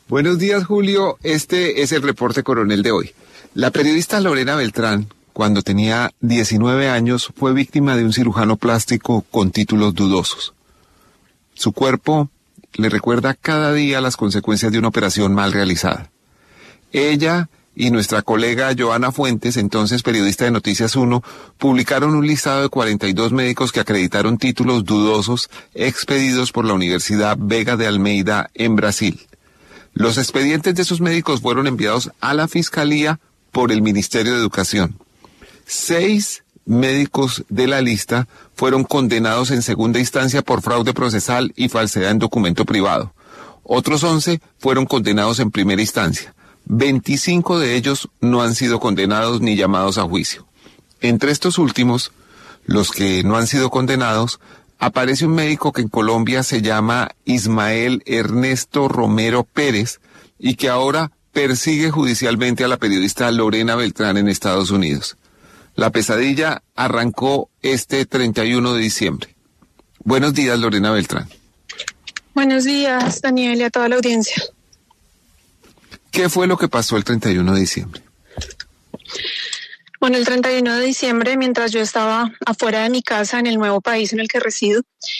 Buenos días, Julio. Este es el reporte coronel de hoy. La periodista Lorena Beltrán, cuando tenía 19 años, fue víctima de un cirujano plástico con títulos dudosos. Su cuerpo le recuerda cada día las consecuencias de una operación mal realizada. Ella y nuestra colega Joana Fuentes, entonces periodista de Noticias 1, publicaron un listado de 42 médicos que acreditaron títulos dudosos expedidos por la Universidad Vega de Almeida en Brasil. Los expedientes de esos médicos fueron enviados a la Fiscalía por el Ministerio de Educación. 6 médicos de la lista fueron condenados en segunda instancia por fraude procesal y falsedad en documento privado. Otros 11 fueron condenados en primera instancia. 25 de ellos no han sido condenados ni llamados a juicio. Entre estos últimos, los que no han sido condenados, aparece un médico que en Colombia se llama Ismael Ernesto Romero Pérez y que ahora persigue judicialmente a la periodista Lorena Beltrán en Estados Unidos. La pesadilla arrancó este 31 de diciembre. Buenos días, Lorena Beltrán. Buenos días, Daniel, y a toda la audiencia. ¿Qué fue lo que pasó el 31 de diciembre? Bueno, el 31 de diciembre, mientras yo estaba afuera de mi casa en el nuevo país en el que resido,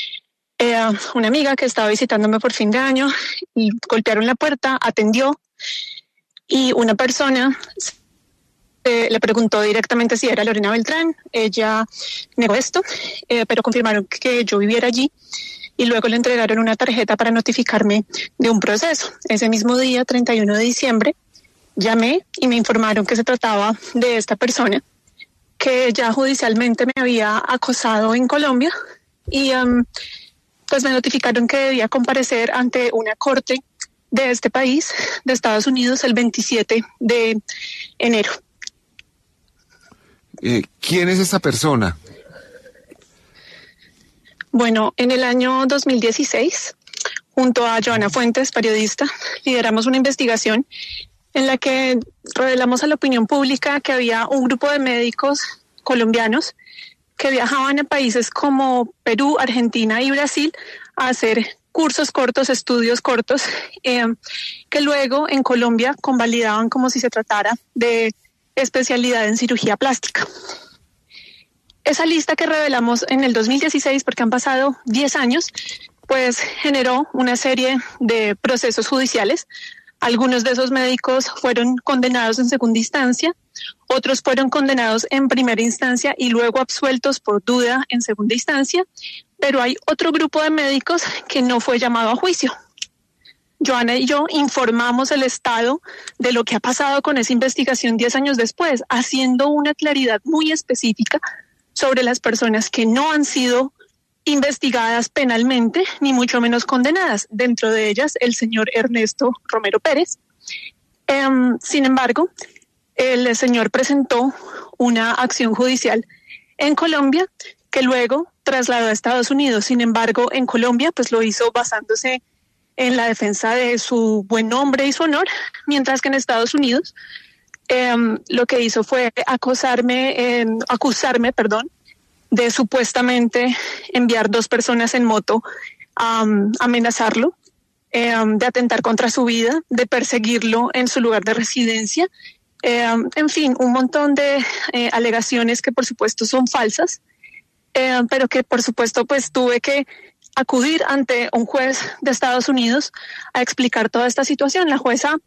una amiga que estaba visitándome por fin de año, y golpearon la puerta, atendió, y una persona le preguntó directamente si era Lorena Beltrán. Ella negó esto, pero confirmaron que yo viviera allí y luego le entregaron una tarjeta para notificarme de un proceso. Ese mismo día, 31 de diciembre, llamé y me informaron que se trataba de esta persona que ya judicialmente me había acosado en Colombia y pues me notificaron que debía comparecer ante una corte de este país, de Estados Unidos, el 27 de enero. ¿Quién es esa persona? Bueno, en el año 2016, junto a Joana Fuentes, periodista, lideramos una investigación en la que revelamos a la opinión pública que había un grupo de médicos colombianos que viajaban a países como Perú, Argentina y Brasil a hacer cursos cortos, estudios cortos, que luego en Colombia convalidaban como si se tratara de especialidad en cirugía plástica. Esa lista que revelamos en el 2016, porque han pasado 10 años, pues generó una serie de procesos judiciales. Algunos de esos médicos fueron condenados en segunda instancia, otros fueron condenados en primera instancia y luego absueltos por duda en segunda instancia, pero hay otro grupo de médicos que no fue llamado a juicio. Joana y yo informamos el estado de lo que ha pasado con esa investigación 10 años después, haciendo una claridad muy específica sobre las personas que no han sido investigadas penalmente, ni mucho menos condenadas. Dentro de ellas, el señor Ernesto Romero Pérez. Sin embargo, el señor presentó una acción judicial en Colombia que luego trasladó a Estados Unidos. Sin embargo, en Colombia, pues lo hizo basándose en la defensa de su buen nombre y su honor, mientras que en Estados Unidos lo que hizo fue acusarme, de supuestamente enviar 2 personas en moto a amenazarlo, de atentar contra su vida, de perseguirlo en su lugar de residencia, en fin, un montón de alegaciones que por supuesto son falsas, pero que por supuesto pues tuve que acudir ante un juez de Estados Unidos a explicar toda esta situación. La jueza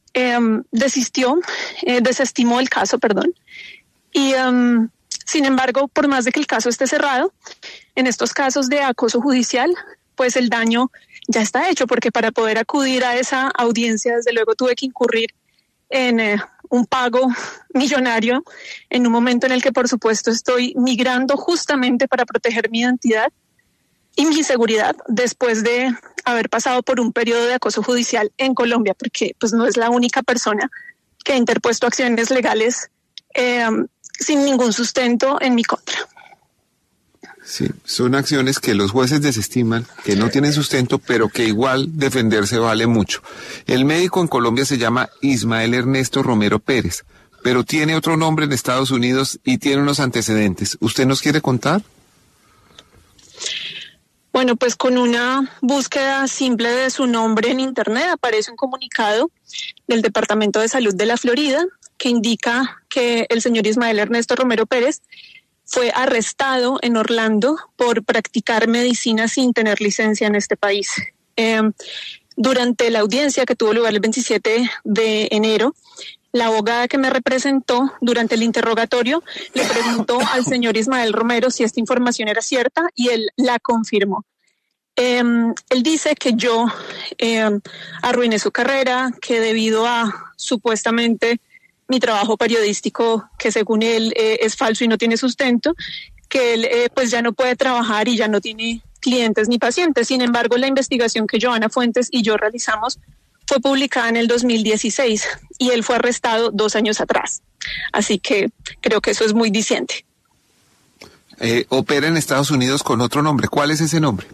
desestimó el caso, y sin embargo, por más de que el caso esté cerrado, en estos casos de acoso judicial, pues el daño ya está hecho, porque para poder acudir a esa audiencia, desde luego tuve que incurrir en un pago millonario en un momento en el que, por supuesto, estoy migrando justamente para proteger mi identidad y mi seguridad después de haber pasado por un periodo de acoso judicial en Colombia, porque pues no es la única persona que ha interpuesto acciones legales sin ningún sustento en mi contra. Sí, son acciones que los jueces desestiman, que no tienen sustento, pero que igual defenderse vale mucho. El médico en Colombia se llama Ismael Ernesto Romero Pérez, pero tiene otro nombre en Estados Unidos y tiene unos antecedentes. ¿Usted nos quiere contar? Bueno, pues con una búsqueda simple de su nombre en Internet aparece un comunicado del Departamento de Salud de la Florida que indica que el señor Ismael Ernesto Romero Pérez fue arrestado en Orlando por practicar medicina sin tener licencia en este país. Durante la audiencia que tuvo lugar el 27 de enero, la abogada que me representó durante el interrogatorio le preguntó al señor Ismael Romero si esta información era cierta y él la confirmó. Él dice que yo arruiné su carrera, que debido a supuestamente mi trabajo periodístico, que según él es falso y no tiene sustento, que él pues ya no puede trabajar y ya no tiene clientes ni pacientes. Sin embargo, la investigación que Joana Fuentes y yo realizamos fue publicada en el 2016 y él fue arrestado 2 años atrás. Así que creo que eso es muy diciente. Opera en Estados Unidos con otro nombre. ¿Cuál es ese nombre?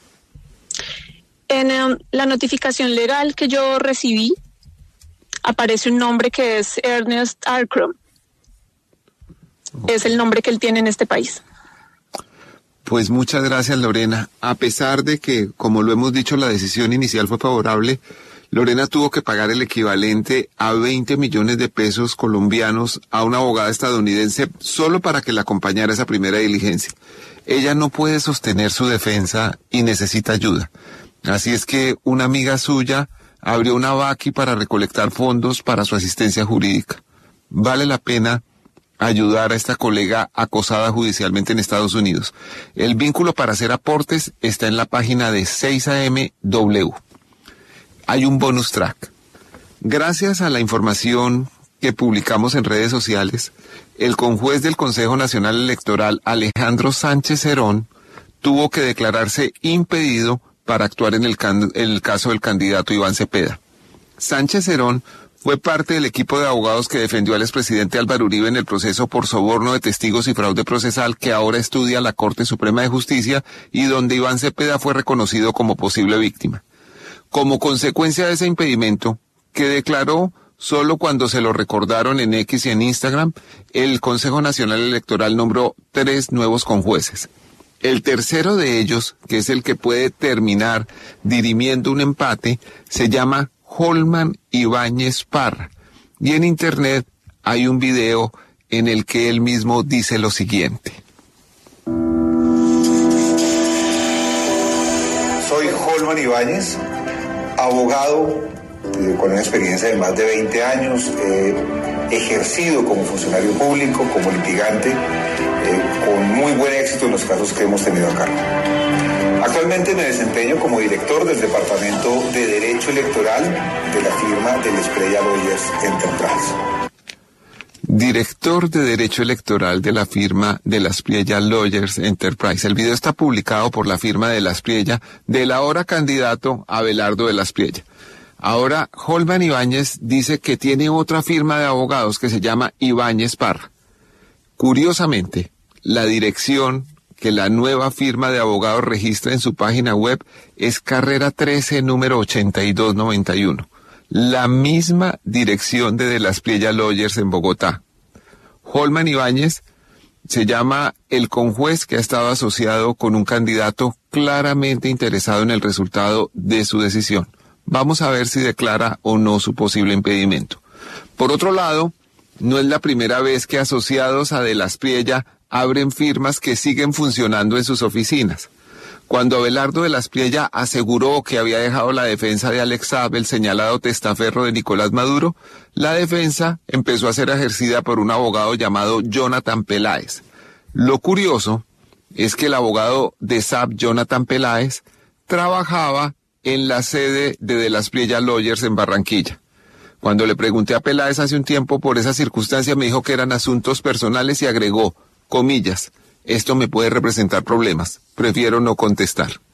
En la notificación legal que yo recibí aparece un nombre que es Ernest Arkrum. Es el nombre que él tiene en este país. Pues muchas gracias, Lorena. A pesar de que, como lo hemos dicho, la decisión inicial fue favorable, Lorena tuvo que pagar el equivalente a 20 millones de pesos colombianos a una abogada estadounidense solo para que la acompañara a esa primera diligencia. Ella no puede sostener su defensa y necesita ayuda. Así es que una amiga suya abrió una vaqui para recolectar fondos para su asistencia jurídica. Vale la pena ayudar a esta colega acosada judicialmente en Estados Unidos. El vínculo para hacer aportes está en la página de 6AMW. Hay un bonus track. Gracias a la información que publicamos en redes sociales, el conjuez del Consejo Nacional Electoral, Alejandro Sánchez Cerón, tuvo que declararse impedido para actuar en el caso del candidato Iván Cepeda. Sánchez Cerón fue parte del equipo de abogados que defendió al expresidente Álvaro Uribe en el proceso por soborno de testigos y fraude procesal que ahora estudia la Corte Suprema de Justicia y donde Iván Cepeda fue reconocido como posible víctima. Como consecuencia de ese impedimento, que declaró solo cuando se lo recordaron en X y en Instagram, el Consejo Nacional Electoral nombró 3 nuevos conjueces. El tercero de ellos, que es el que puede terminar dirimiendo un empate, se llama Holman Ibáñez Parra. Y en internet hay un video en el que él mismo dice lo siguiente. Soy Holman Ibáñez, abogado con una experiencia de más de 20 años, ejercido como funcionario público, como litigante, con muy buen éxito en los casos que hemos tenido a cargo. Actualmente me desempeño como director del Departamento de Derecho Electoral de la firma de la Spriella Lawyers Enterprise. Director de Derecho Electoral de la firma de la Spriella Lawyers Enterprise. El video está publicado por la firma de la Spriella del ahora candidato Abelardo de la Spriella. Ahora, Holman Ibáñez dice que tiene otra firma de abogados que se llama Ibáñez Parra. Curiosamente, la dirección que la nueva firma de abogados registra en su página web es Carrera 13, número 8291. La misma dirección de la Spriella Lawyers en Bogotá. Holman Ibáñez se llama el conjuez que ha estado asociado con un candidato claramente interesado en el resultado de su decisión. Vamos a ver si declara o no su posible impedimento. Por otro lado, no es la primera vez que asociados a de la Spriella abren firmas que siguen funcionando en sus oficinas. Cuando Abelardo de la Spriella aseguró que había dejado la defensa de Alex Saab, el señalado testaferro de Nicolás Maduro, la defensa empezó a ser ejercida por un abogado llamado Jonathan Peláez. Lo curioso es que el abogado de Saab, Jonathan Peláez, trabajaba en la sede de la Spriella Lawyers en Barranquilla. Cuando le pregunté a Peláez hace un tiempo por esa circunstancia, me dijo que eran asuntos personales y agregó, comillas, esto me puede representar problemas, prefiero no contestar.